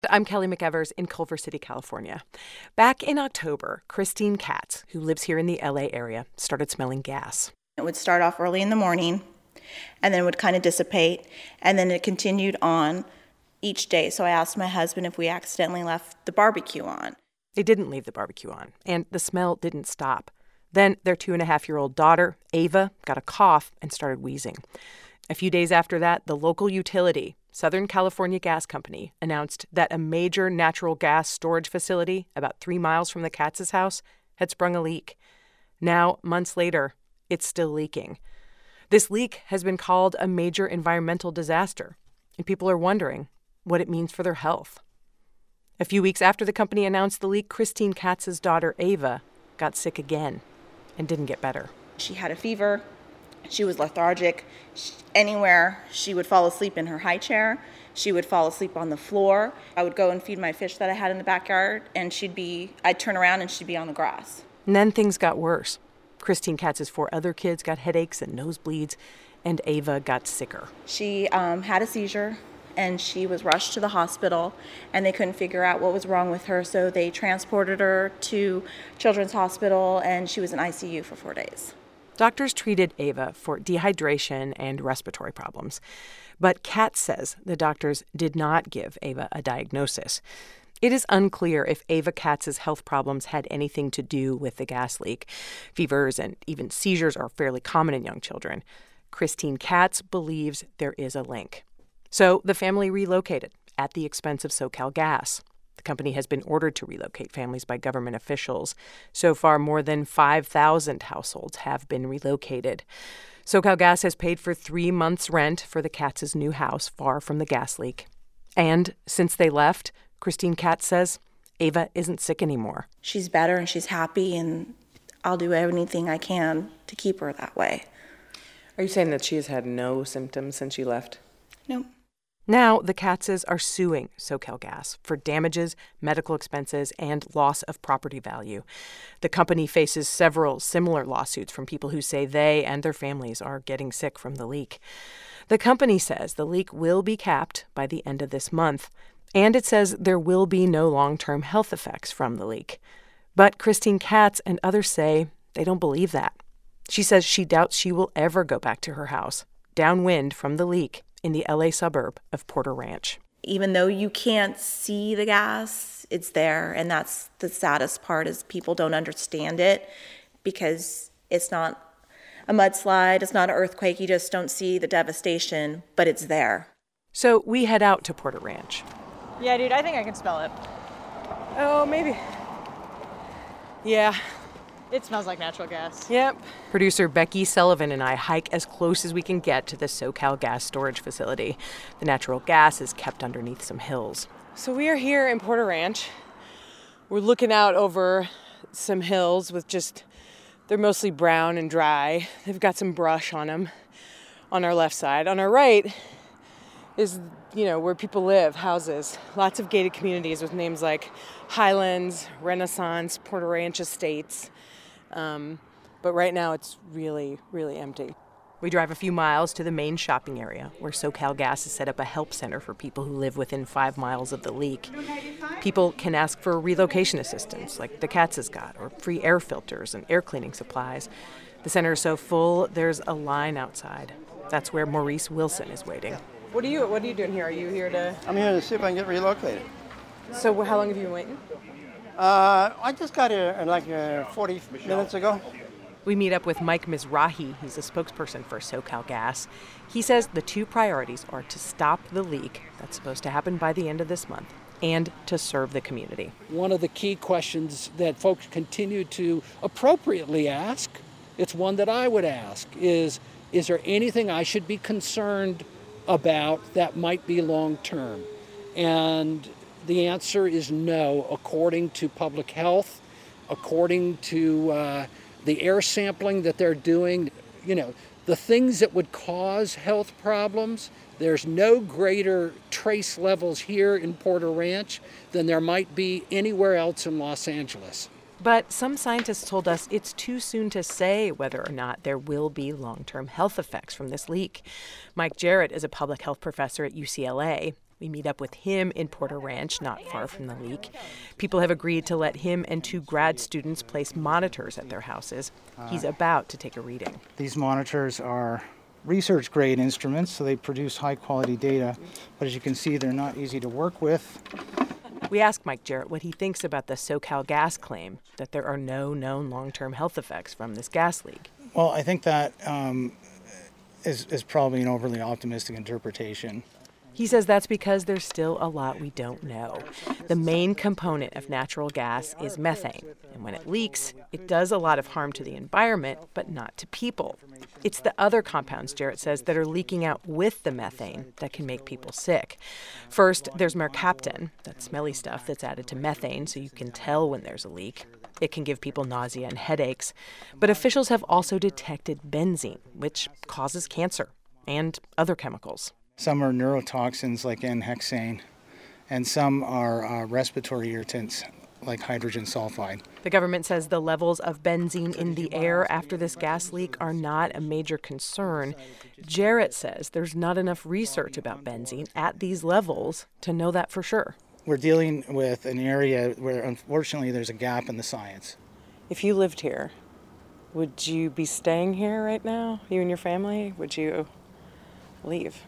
I'm Kelly McEvers in Culver City, California. Back in October, Christine Katz, who lives here in the LA area, started smelling gas. It would start off early in the morning and then would kind of dissipate, and then it continued on each day. So I asked my husband if we accidentally left the barbecue on. They didn't leave the barbecue on, and the smell didn't stop. Then their 2.5-year-old daughter, Ava, got a cough and started wheezing. A few days after that, the local utility, Southern California Gas Company, announced that a major natural gas storage facility about 3 miles from the Katz's house had sprung a leak. Now, months later, it's still leaking. This leak has been called a major environmental disaster, and people are wondering what it means for their health. A few weeks after the company announced the leak, Christine Katz's daughter, Ava, got sick again and didn't get better. She had a fever. She was lethargic. Anywhere, she would fall asleep in her high chair. She would fall asleep on the floor. I would go and feed my fish that I had in the backyard, and I'd turn around and she'd be on the grass. And then things got worse. Christine Katz's 4 other kids got headaches and nosebleeds, and Ava got sicker. She had a seizure, and she was rushed to the hospital, and they couldn't figure out what was wrong with her, so they transported her to Children's Hospital, and she was in ICU for 4 days. Doctors treated Ava for dehydration and respiratory problems. But Katz says the doctors did not give Ava a diagnosis. It is unclear if Ava Katz's health problems had anything to do with the gas leak. Fevers and even seizures are fairly common in young children. Christine Katz believes there is a link. So the family relocated at the expense of SoCalGas. The company has been ordered to relocate families by government officials. So far, more than 5,000 households have been relocated. SoCalGas has paid for 3 months' rent for the Katz's new house far from the gas leak. And since they left, Christine Katz says Ava isn't sick anymore. She's better and she's happy, and I'll do anything I can to keep her that way. Are you saying that she has had no symptoms since she left? No. Now, the Katzes are suing SoCalGas for damages, medical expenses, and loss of property value. The company faces several similar lawsuits from people who say they and their families are getting sick from the leak. The company says the leak will be capped by the end of this month, and it says there will be no long-term health effects from the leak. But Christine Katz and others say they don't believe that. She says she doubts she will ever go back to her house, downwind from the leak, in the LA suburb of Porter Ranch. Even though you can't see the gas, it's there, and that's the saddest part is people don't understand it because it's not a mudslide, it's not an earthquake, you just don't see the devastation, but it's there. So we head out to Porter Ranch. Yeah, dude, I think I can smell it. Oh, maybe. Yeah. It smells like natural gas. Yep. Producer Becky Sullivan and I hike as close as we can get to the SoCalGas storage facility. The natural gas is kept underneath some hills. So we are here in Porter Ranch. We're looking out over some hills they're mostly brown and dry. They've got some brush on them on our left side. On our right is, where people live, houses. Lots of gated communities with names like Highlands, Renaissance, Porter Ranch Estates. But right now it's really, really empty. We drive a few miles to the main shopping area where SoCalGas has set up a help center for people who live within 5 miles of the leak. People can ask for relocation assistance like the Katz's got, or free air filters and air cleaning supplies. The center is so full, there's a line outside. That's where Maurice Wilson is waiting. What are you doing here? Are you here to... I'm here to see if I can get relocated. So how long have you been waiting? I just got here 40 minutes ago. We meet up with Mike Mizrahi. He's a spokesperson for SoCalGas. He says the 2 priorities are to stop the leak, that's supposed to happen by the end of this month, and to serve the community. One of the key questions that folks continue to appropriately ask, it's one that I would ask, is there anything I should be concerned about that might be long-term? And the answer is no, according to public health, according to the air sampling that they're doing. The things that would cause health problems, there's no greater trace levels here in Porter Ranch than there might be anywhere else in Los Angeles. But some scientists told us it's too soon to say whether or not there will be long-term health effects from this leak. Mike Jarrett is a public health professor at UCLA. We meet up with him in Porter Ranch, not far from the leak. People have agreed to let him and 2 grad students place monitors at their houses. He's about to take a reading. These monitors are research-grade instruments, so they produce high-quality data. But as you can see, they're not easy to work with. We ask Mike Jarrett what he thinks about the SoCalGas claim that there are no known long-term health effects from this gas leak. Well, I think that is probably an overly optimistic interpretation. He says that's because there's still a lot we don't know. The main component of natural gas is methane. And when it leaks, it does a lot of harm to the environment, but not to people. It's the other compounds, Jarrett says, that are leaking out with the methane that can make people sick. First, there's mercaptan, that smelly stuff that's added to methane so you can tell when there's a leak. It can give people nausea and headaches. But officials have also detected benzene, which causes cancer and other chemicals. Some are neurotoxins like N-hexane, and some are respiratory irritants like hydrogen sulfide. The government says the levels of benzene in the air after this gas leak are not a major concern. Jarrett says there's not enough research about benzene at these levels to know that for sure. We're dealing with an area where, unfortunately, there's a gap in the science. If you lived here, would you be staying here right now, you and your family? Would you leave?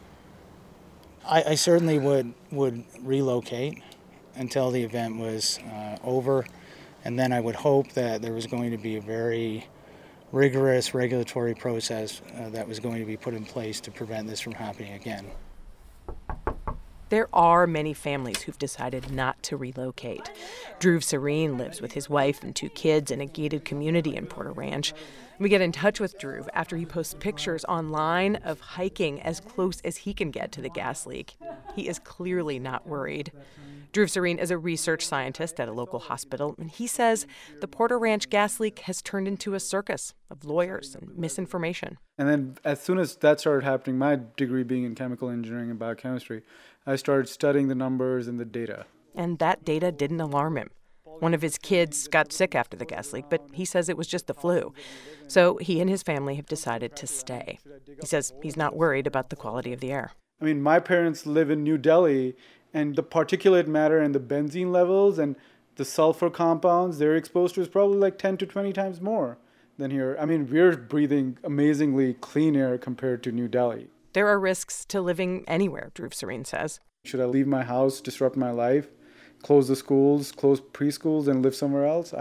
I certainly would relocate until the event was over, and then I would hope that there was going to be a very rigorous regulatory process that was going to be put in place to prevent this from happening again. There are many families who've decided not to relocate. Dhruv Serene lives with his wife and 2 kids in a gated community in Porter Ranch. We get in touch with Dhruv after he posts pictures online of hiking as close as he can get to the gas leak. He is clearly not worried. Dhruv Serene is a research scientist at a local hospital, and he says the Porter Ranch gas leak has turned into a circus of lawyers and misinformation. And then as soon as that started happening, my degree being in chemical engineering and biochemistry, I started studying the numbers and the data. And that data didn't alarm him. One of his kids got sick after the gas leak, but he says it was just the flu. So he and his family have decided to stay. He says he's not worried about the quality of the air. I mean, my parents live in New Delhi, and the particulate matter and the benzene levels and the sulfur compounds they're exposed to is probably like 10 to 20 times more than here. I mean, we're breathing amazingly clean air compared to New Delhi. There are risks to living anywhere, Dhruv Serene says. Should I leave my house, disrupt my life, close the schools, close preschools, and live somewhere else?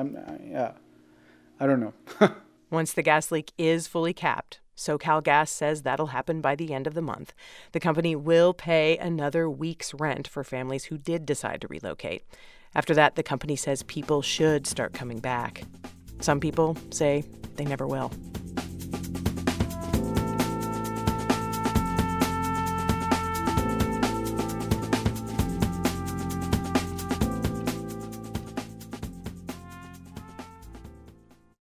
I don't know. Once the gas leak is fully capped, SoCalGas says that'll happen by the end of the month. The company will pay another week's rent for families who did decide to relocate. After that, the company says people should start coming back. Some people say they never will.